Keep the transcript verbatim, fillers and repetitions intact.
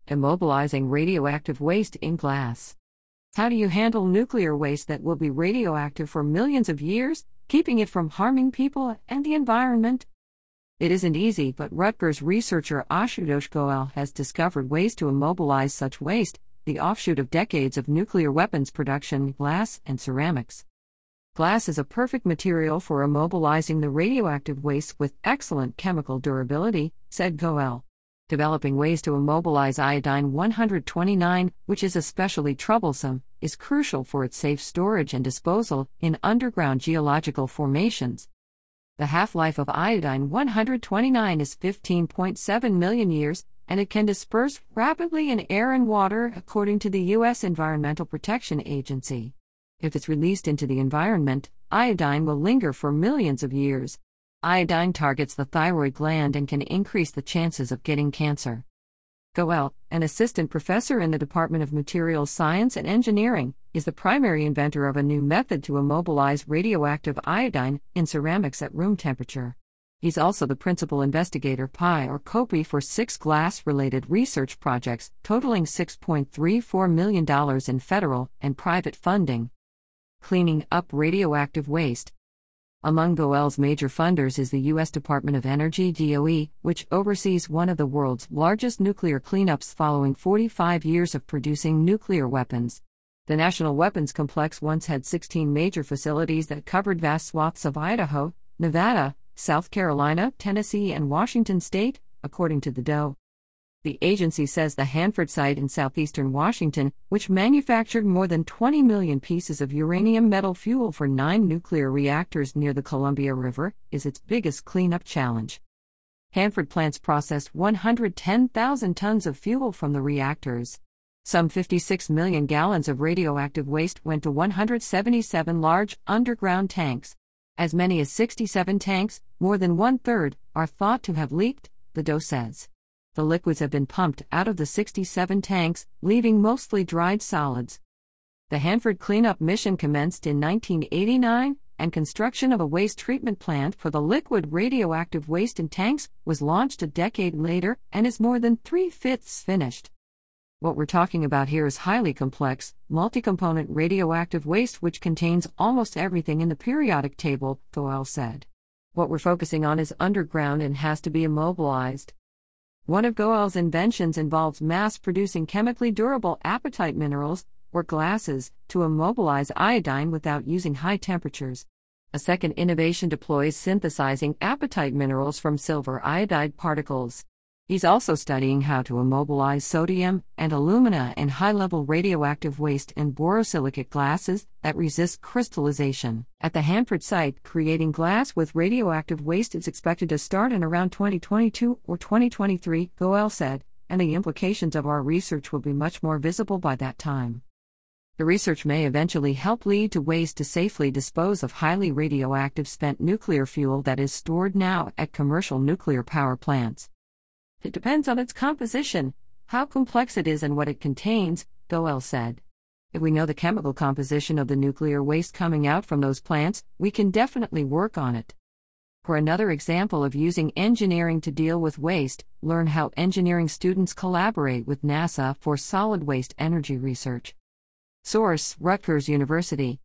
Immobilizing radioactive waste in glass. How do you handle nuclear waste that will be radioactive for millions of years, keeping it from harming people and the environment? It isn't easy, but Rutgers researcher Ashutosh Goel has discovered ways to immobilize such waste, the offshoot of decades of nuclear weapons production, glass and ceramics. Glass is a perfect material for immobilizing the radioactive waste with excellent chemical durability, said Goel. Developing ways to immobilize iodine one twenty-nine, which is especially troublesome, is crucial for its safe storage and disposal in underground geological formations. The half-life of iodine one twenty-nine is fifteen point seven million years, and it can disperse rapidly in air and water, according to the U S Environmental Protection Agency. If it's released into the environment, iodine will linger for millions of years. Iodine targets the thyroid gland and can increase the chances of getting cancer. Goel, an assistant professor in the Department of Materials Science and Engineering, is the primary inventor of a new method to immobilize radioactive iodine in ceramics at room temperature. He's also the principal investigator P I or COPI for six glass-related research projects, totaling six point three four million dollars in federal and private funding. Cleaning up radioactive waste. Among Goel's major funders is the U S Department of Energy D O E, which oversees one of the world's largest nuclear cleanups following forty-five years of producing nuclear weapons. The National Weapons Complex once had sixteen major facilities that covered vast swaths of Idaho, Nevada, South Carolina, Tennessee, and Washington state, according to the D O E. The agency says the Hanford site in southeastern Washington, which manufactured more than twenty million pieces of uranium metal fuel for nine nuclear reactors near the Columbia River, is its biggest cleanup challenge. Hanford plants processed one hundred ten thousand tons of fuel from the reactors. Some fifty-six million gallons of radioactive waste went to one hundred seventy-seven large underground tanks. As many as sixty-seven tanks, more than one-third, are thought to have leaked, the D O E says. The liquids have been pumped out of the sixty-seven tanks, leaving mostly dried solids. The Hanford cleanup mission commenced in nineteen eighty-nine, and construction of a waste treatment plant for the liquid radioactive waste in tanks was launched a decade later and is more than three-fifths finished. What we're talking about here is highly complex, multi-component radioactive waste which contains almost everything in the periodic table, Goel said. What we're focusing on is underground and has to be immobilized. One of Goel's inventions involves mass-producing chemically durable apatite minerals, or glasses, to immobilize iodine without using high temperatures. A second innovation deploys synthesizing apatite minerals from silver iodide particles. He's also studying how to immobilize sodium and alumina and high-level radioactive waste in borosilicate glasses that resist crystallization. At the Hanford site, creating glass with radioactive waste is expected to start in around twenty twenty-two or twenty twenty-three, Goel said, and the implications of our research will be much more visible by that time. The research may eventually help lead to ways to safely dispose of highly radioactive spent nuclear fuel that is stored now at commercial nuclear power plants. It depends on its composition, how complex it is and what it contains, Goel said. If we know the chemical composition of the nuclear waste coming out from those plants, we can definitely work on it. For another example of using engineering to deal with waste, learn how engineering students collaborate with NASA for solid waste energy research. Source: Rutgers University.